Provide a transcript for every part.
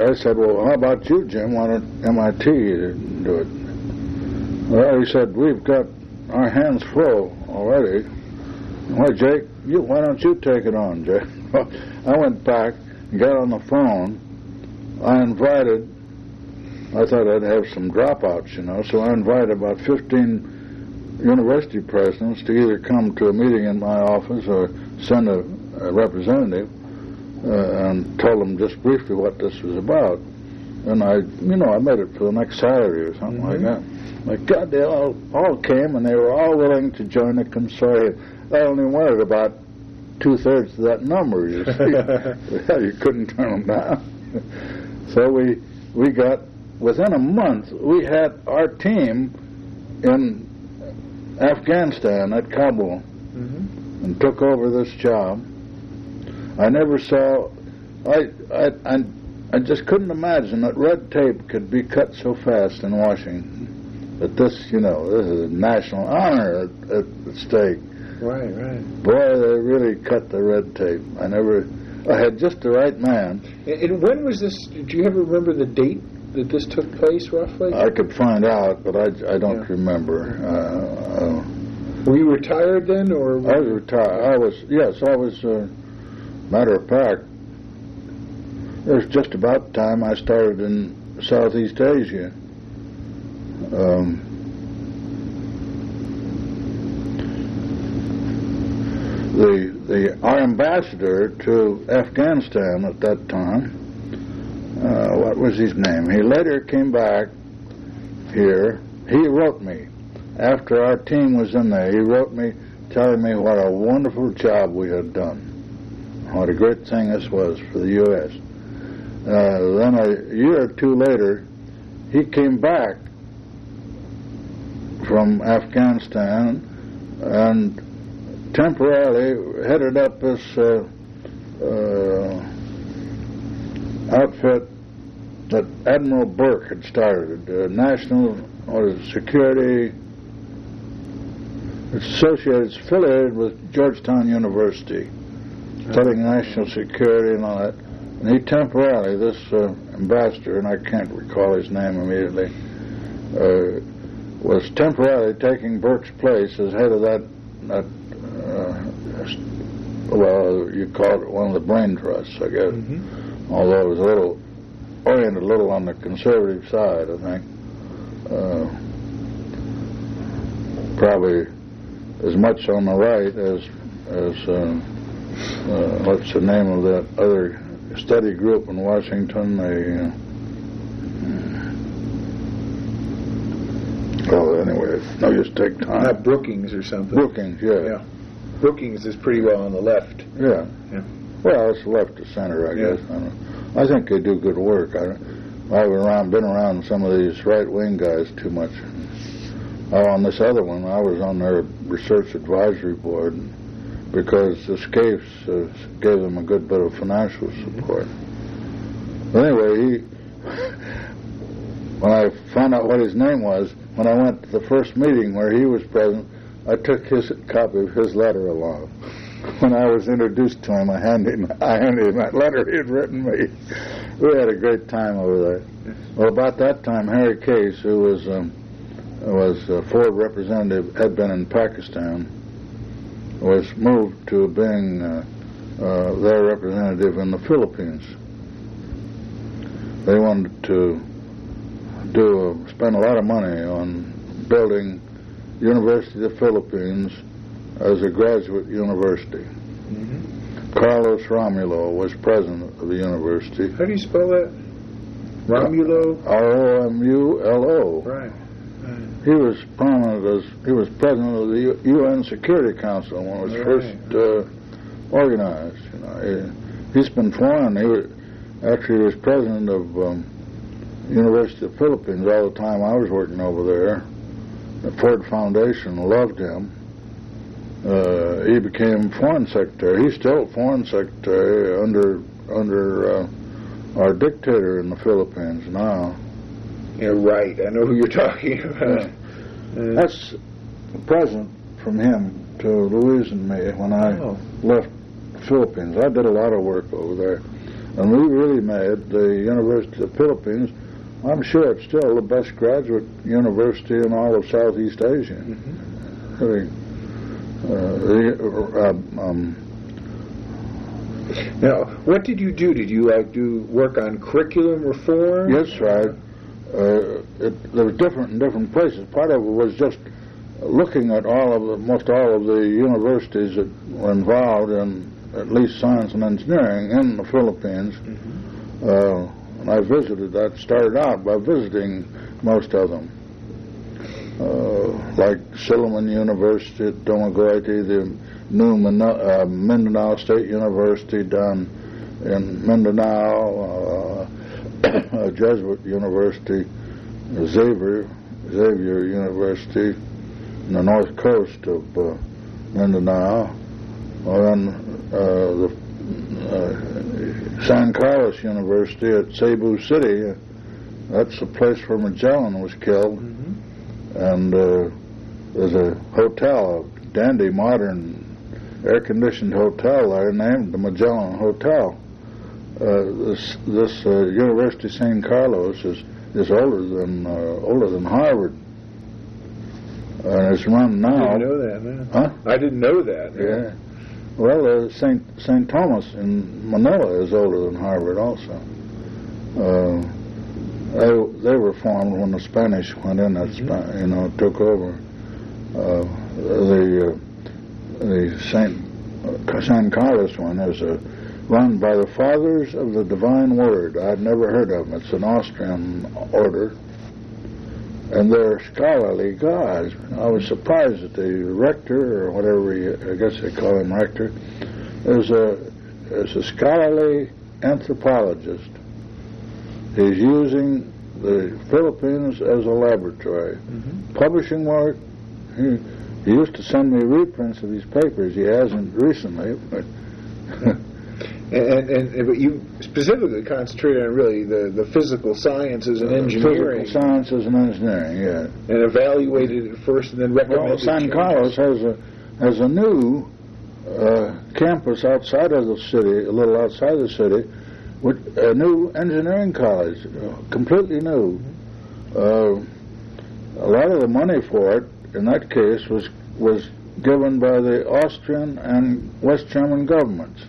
I said, well, how about you, Jim? Why don't MIT do it? Well, he said, we've got our hands full already. Well, Jake, why don't you take it on, Jake? I went back and got on the phone. I thought I'd have some dropouts, so I invited about 15 university presidents to either come to a meeting in my office or send a representative and told them just briefly what this was about. And I made it for the next Saturday or something like that. My God, they all came, and they were all willing to join the consortium. I only wanted about 2/3 of that number, you see. You couldn't turn them down. So we got, within a month, we had our team in Afghanistan at Kabul and took over this job. I never saw, I just couldn't imagine that red tape could be cut so fast in Washington. But this is a national honor at stake. Right. Boy, they really cut the red tape. I had just the right man. And when was this? Do you ever remember the date that this took place, roughly? I could find out, but I don't remember. Were you retired then, or? I was retired. I was. Matter of fact, it was just about the time I started in Southeast Asia. Our ambassador to Afghanistan at that time, what was his name? He later came back here. He wrote me, after our team was in there, he wrote me telling me what a wonderful job we had done, what a great thing this was for the U.S. Then a year or two later, he came back from Afghanistan and temporarily headed up this outfit that Admiral Burke had started, National Security. It's affiliated with Georgetown University, studying national security and all that. And he temporarily, this ambassador, and I can't recall his name immediately, was temporarily taking Burke's place as head of that well, you call it one of the brain trusts, I guess. Although it was oriented a little on the conservative side, I think. Probably as much on the right as what's the name of that other study group in Washington? Anyway, no use to take time. Not Brookings or something. Brookings, yeah. Brookings is pretty well on the left. Yeah. Well, it's left to center, I guess. I think they do good work. I've been around some of these right-wing guys too much. On this other one, I was on their research advisory board because the Scapes gave them a good bit of financial support. But anyway, when I found out what his name was, when I went to the first meeting where he was present, I took his copy of his letter along. When I was introduced to him, I handed him that letter he had written me. We had a great time over there. Well, about that time, Harry Case, who was a Ford representative, had been in Pakistan, was moved to being their representative in the Philippines. They wanted to spend a lot of money on building University of the Philippines as a graduate university. Carlos Romulo was president of the university. How do you spell that? Romulo? R-O-M-U-L-O. Right. He was president of the UN Security Council when it was first organized. He's been foreign. He was president of University of the Philippines all the time I was working over there. The Ford Foundation loved him. He became foreign secretary. He's still foreign secretary under our dictator in the Philippines now. Yeah, right. I know who you're talking about. That's a present from him to Louise and me when I left the Philippines. I did a lot of work over there. And we really made the University of the Philippines, I'm sure it's still the best graduate university in all of Southeast Asia. Really, now, what did you do? Did you do work on curriculum reform? yes, right. There was different in different places. Part of it was just looking at most all of the universities that were involved in at least science and engineering in the Philippines. And I started out by visiting most of them. Like Silliman University at Dumaguete, the new Mindanao State University down in Mindanao, Jesuit University, Xavier University in the north coast of Mindanao, and the San Carlos University at Cebu City. That's the place where Magellan was killed. And there's a hotel, a dandy, modern, air-conditioned hotel there named the Magellan Hotel. This University San Carlos is older than Harvard, and it's run now. I didn't know that, man. Huh? I didn't know that. Yeah. Well, St. Thomas in Manila is older than Harvard also. They were formed when the Spanish went in. Took over. The San Carlos one is run by the Fathers of the Divine Word. I'd never heard of them. It's an Austrian order, and they're scholarly guys. I was surprised that the rector, or whatever I guess they call him rector, is a scholarly anthropologist. He's using the Philippines as a laboratory. Publishing work, he used to send me reprints of his papers. He hasn't recently, but... But you specifically concentrated on really the physical sciences and engineering. Physical sciences and engineering, yeah. And evaluated it first and then recommended. Well, San Carlos has a new campus outside of the city, a little outside the city, with a new engineering college, completely new. A lot of the money for it, in that case, was given by the Austrian and West German governments.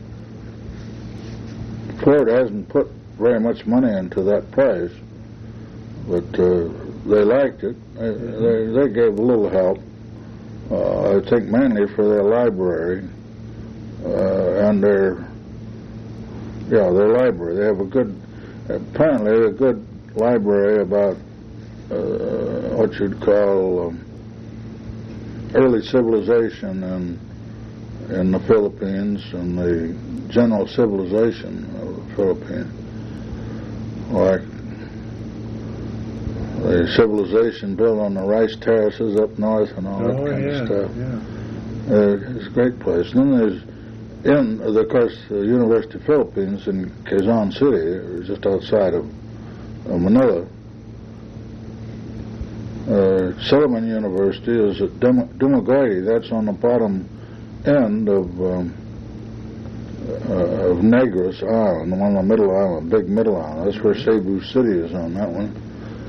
Ford hasn't put very much money into that place, but they liked it. They gave a little help. I think mainly for their library and their library. They have apparently a good library about what you'd call early civilization in the Philippines and the general civilization of the Philippines, like the civilization built on the rice terraces up north and all that kind of stuff. Yeah. It's a great place. And then there's, of course, the University of the Philippines in Quezon City, just outside of Manila. Silliman University is at Dumaguete. That's on the bottom end of Negros Island, the one on the middle island, big middle island. That's where Cebu City is on that one.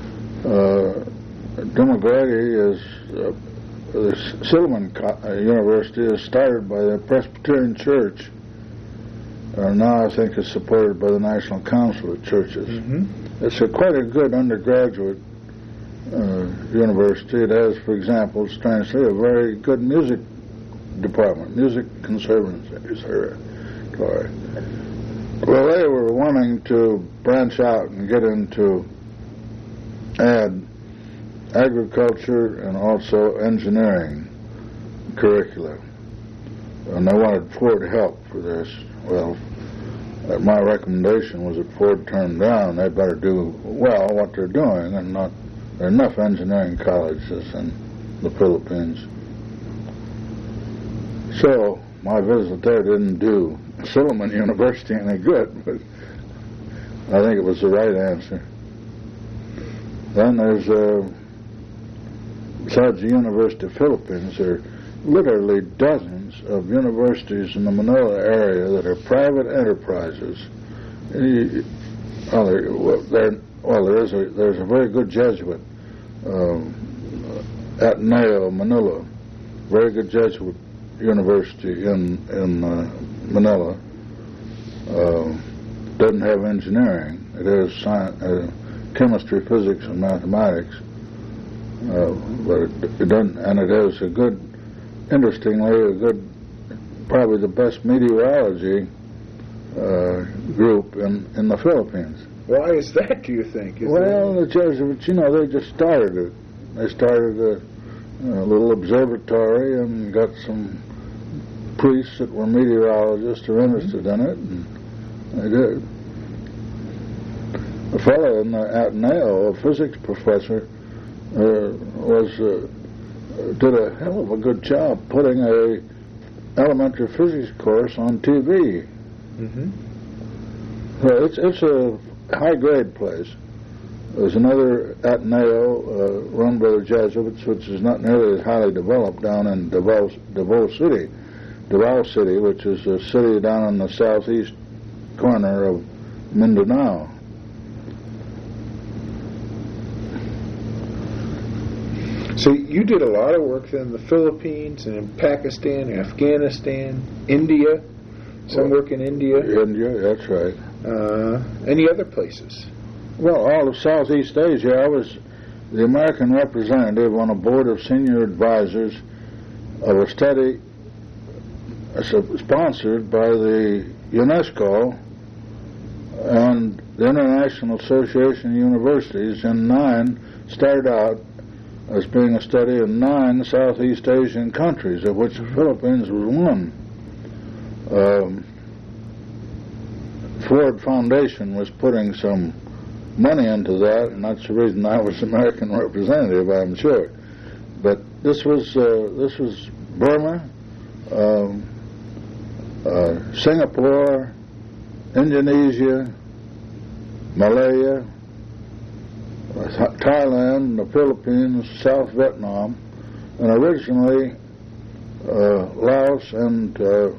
Dumaguete is the Silliman University is started by the Presbyterian Church, and now I think it's supported by the National Council of Churches. It's quite a good undergraduate university. It has, for example, strangely, a very good music department, music conservatory. Well, they were wanting to branch out and get into agriculture and also engineering curricula, and they wanted Ford help for this. Well, my recommendation was that Ford turned down. They better do well what they're doing, and not. There are enough engineering colleges in the Philippines. So my visit there didn't do Silliman University any good, but I think it was the right answer. Then there's, besides the University of the Philippines, there are literally dozens of universities in the Manila area that are private enterprises there's a very good Jesuit, Ateneo, Manila, very good Jesuit university in Manila. Doesn't have engineering. It has chemistry, physics, and mathematics. But it doesn't, and it has probably the best meteorology group in the Philippines. Why is that, do you think? The Jesuits, they just started it. They started a little observatory and got some priests that were meteorologists who were interested in it, and they did. A fellow in the Ateneo, a physics professor, did a hell of a good job putting a elementary physics course on TV. Mm-hmm. So it's a high-grade place. There's another Ateneo run by the Jesuits, which is not nearly as highly developed, down in Davao City, which is a city down in the southeast corner of Mindanao. So you did a lot of work in the Philippines and in Pakistan, Afghanistan, India. Some work in India. India, that's right. Any other places? Well, all of Southeast Asia. I was the American representative on a board of senior advisors of a study sponsored by the UNESCO and the International Association of Universities started out as being a study in 9 Southeast Asian countries, of which the Philippines was one. Ford Foundation was putting some money into that, and that's the reason I was American representative, I'm sure. But this was Burma, Singapore, Indonesia, Malaya, Thailand, the Philippines, South Vietnam, and originally Laos and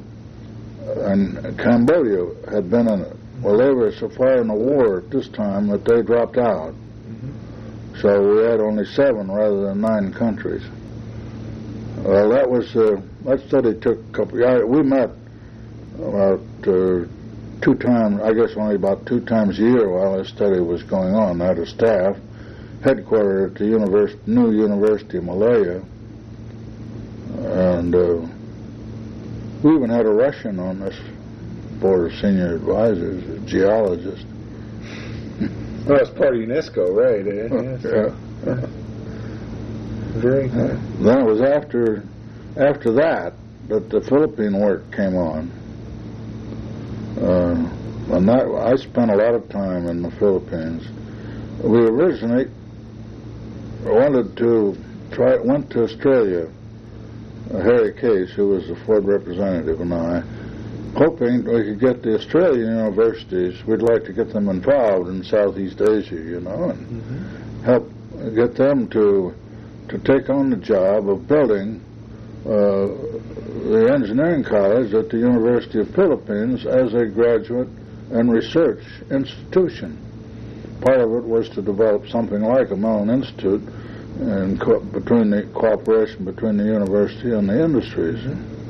Cambodia had been in it. Well, they were so far in the war at this time that they dropped out. Mm-hmm. So we had only 7 rather than 9 countries. Well, that study took a couple years. We met about 2 times, I guess only about 2 times a year while this study was going on. I had a staff headquartered at the new University of Malaya, and we even had a Russian on this board of senior advisors, a geologist. Well, that's part of UNESCO, right? Yeah. Very good. Then it was after that the Philippine work came on. And I spent a lot of time in the Philippines. We originally went to Australia. Harry Case, who was the Ford representative, and I, hoping we could get the Australian universities, we'd like to get them involved in Southeast Asia, and help get them to take on the job of building the engineering college at the University of Philippines as a graduate and research institution. Part of it was to develop something like a Mellon Institute and between the cooperation between the university and the industries.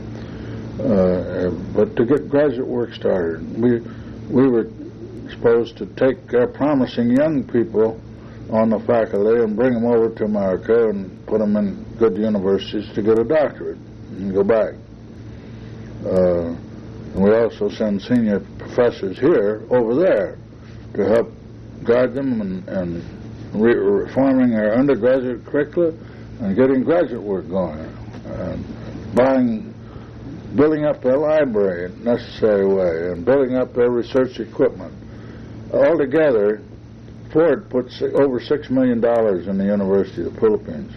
But to get graduate work started, we were supposed to take promising young people on the faculty and bring them over to America and put them in good universities to get a doctorate and go back. And we also send senior professors here over there to help guide them and reforming their undergraduate curricula and getting graduate work going, and building up their library in a necessary way, and building up their research equipment. Altogether, Ford put over $6 million in the University of the Philippines.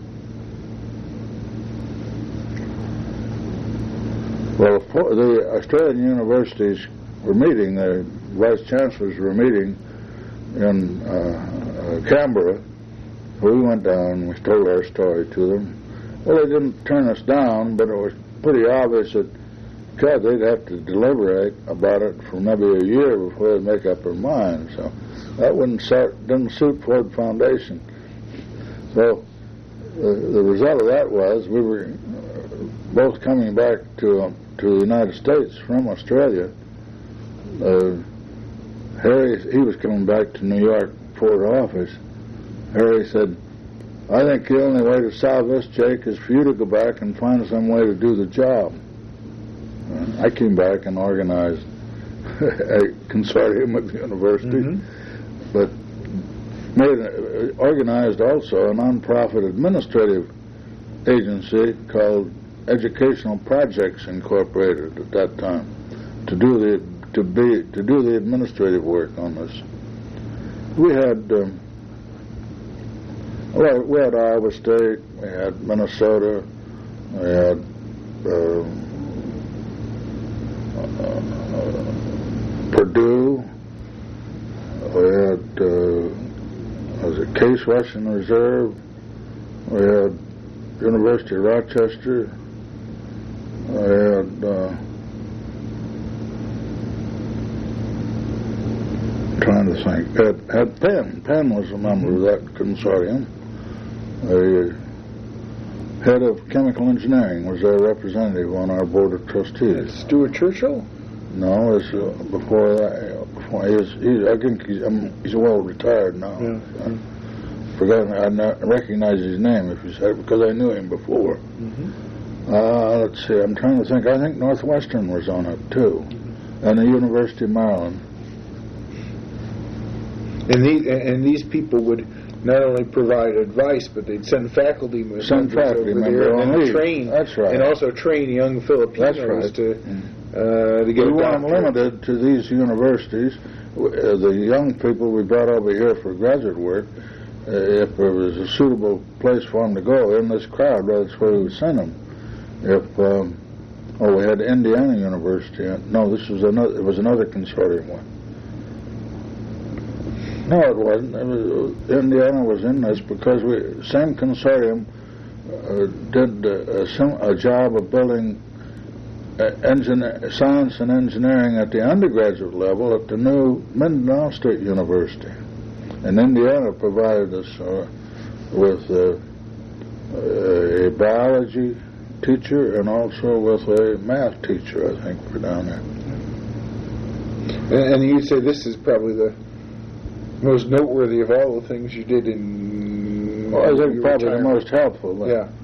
Well, the Australian universities were meeting, the vice chancellors were meeting in Canberra. We went down and we told our story to them. Well, they didn't turn us down, but it was pretty obvious that God, they'd have to deliberate about it for maybe a year before they'd make up their mind. So that didn't suit Ford Foundation. So the result of that was we were both coming back to the United States from Australia. Harry, he was coming back to New York Ford office. Harry said, "I think the only way to solve this, Jake, is for you to go back and find some way to do the job." I came back and organized a consortium with the university, but organized also a nonprofit administrative agency called Educational Projects Incorporated at that time to do the administrative work on this. We had we had Iowa State, we had Minnesota, we had Purdue, we had Case Western Reserve, we had University of Rochester, we had trying to think, had Penn. Penn was a member of that consortium. The head of chemical engineering was their representative on our board of trustees. Stuart Churchill? No, it was before that. I think he's well retired now. Yeah. Forgotten. I recognize his name if you said it because I knew him before. Let's see. I'm trying to think. I think Northwestern was on it too, and the University of Maryland. And these people would not only provide advice, but they'd send faculty members over there and train. That's right. And also train young Filipinos to get. We weren't limited to these universities. The young people we brought over here for graduate work, if there was a suitable place for them to go in this crowd, that's where we would send them. If we had Indiana University. No, this was another. It was another consortium one. No, it wasn't. Indiana was in this because same consortium did a job of building science and engineering at the undergraduate level at the new Mindanao State University. And Indiana provided us with a biology teacher and also with a math teacher, I think, for down there. And you'd say this is probably the most noteworthy of all the things you did in. Well, I think probably the most helpful. But, yeah.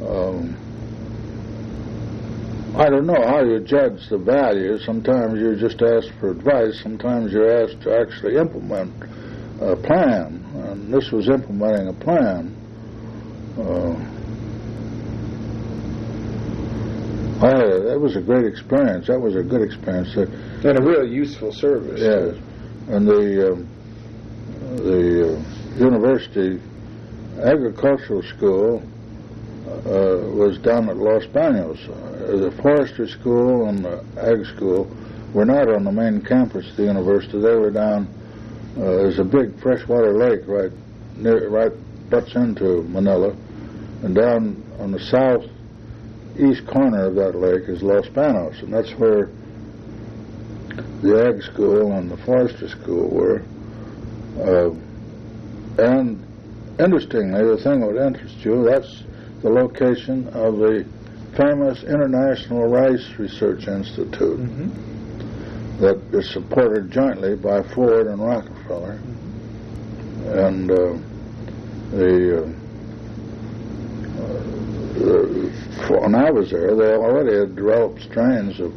I don't know how you judge the value. Sometimes you're just asked for advice. Sometimes you're asked to actually implement a plan. And this was implementing a plan. That was a great experience. That was a good experience. And a really useful service. Yes. And the university agricultural school was down at Los Banos. The forestry school and the ag school were not on the main campus of the university. They were down. There's a big freshwater lake right butts into Manila, and down on the southeast corner of that lake is Los Banos, and that's where the ag school and the forestry school were. And interestingly, the thing that would interest you, that's the location of the famous International Rice Research Institute that is supported jointly by Ford and Rockefeller. And when I was there, they already had developed strains of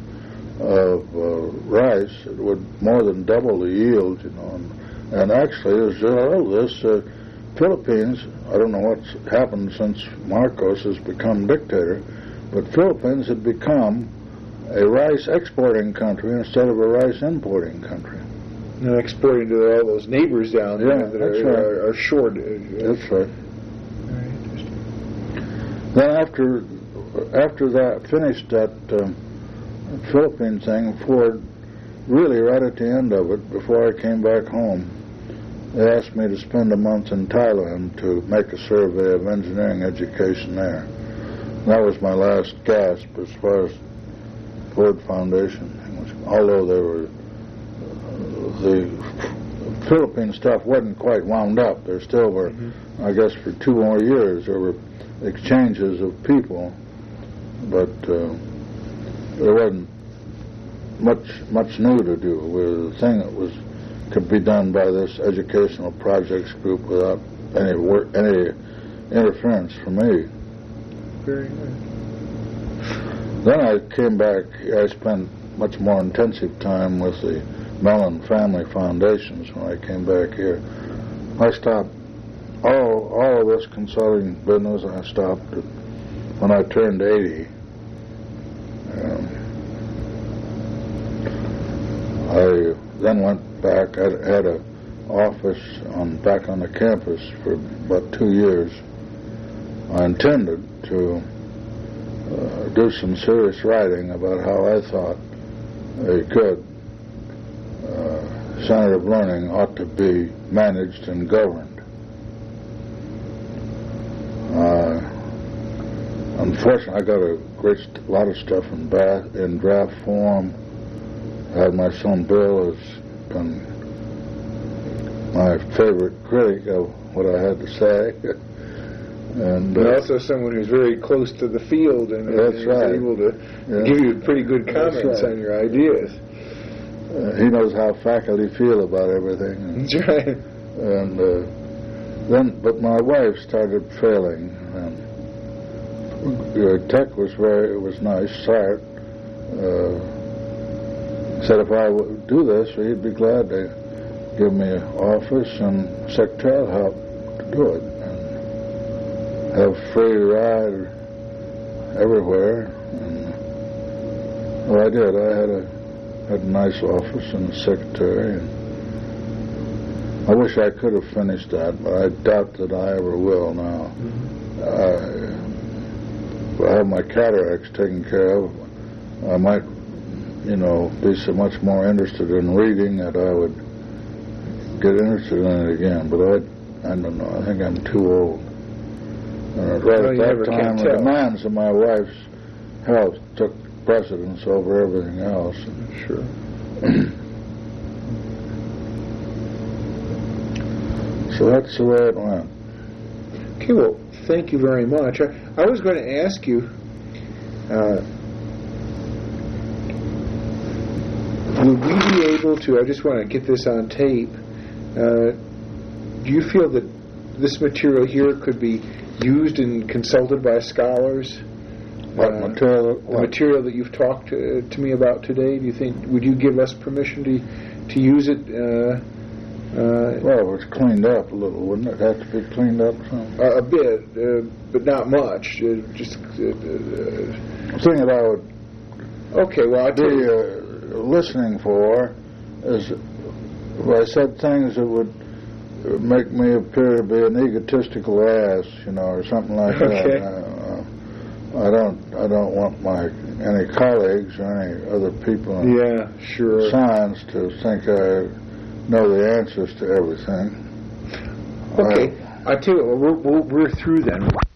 rice that would more than double the yield, and actually, as this Philippines, I don't know what's happened since Marcos has become dictator, but Philippines had become a rice exporting country instead of a rice importing country. And exporting to all those neighbors down there that are short. That's right. Very interesting. Then after that, finished that Philippine thing, Ford, really right at the end of it, before I came back home, they asked me to spend a month in Thailand to make a survey of engineering education there. That was my last gasp as far as Ford Foundation, although they were the Philippine stuff wasn't quite wound up. There still were, I guess, for 2 more years there were exchanges of people, but there wasn't much new to do. The thing that could be done by this educational projects group without any interference from me. Very good. Then I came back. I spent much more intensive time with the Mellon Family Foundations when I came back here. I stopped all of this consulting business. I stopped when I turned 80. I then went back. I had an office back on the campus for about 2 years. I intended to do some serious writing about how I thought a good Center of Learning ought to be managed and governed. Unfortunately, I got a lot of stuff in draft form. I had my son Bill has been my favorite critic of what I had to say. And also someone who's very close to the field and is able to give you pretty good comments on your ideas. He knows how faculty feel about everything. That's right. And but my wife started failing. And Tech was nice. Sart said if I would do this, he'd be glad to give me an office and secretarial help to do it. Have free ride everywhere. And, well, I did. I had a nice office and a secretary. And I wish I could have finished that, but I doubt that I ever will now. I have my cataracts taken care of. I might, be so much more interested in reading that I would get interested in it again. But I don't know. I think I'm too old. Right at that time, the demands of my wife's health took precedence over everything else. Sure. So that's the way it went. Okay, well, thank you very much. I was going to ask you, would we be able to, I just want to get this on tape, do you feel that this material here could be used and consulted by scholars? What material? The material that you've talked to me about today. Do you think? Would you give us permission to use it? Well, it's cleaned up a little, wouldn't it? Have to be cleaned up some? A bit, but not much. Just the thing that I would be listening for is if I said things that would make me appear to be an egotistical ass, or something like that. I don't want any colleagues or any other people in science to think I know the answers to everything. Okay, I tell you what, we're through then.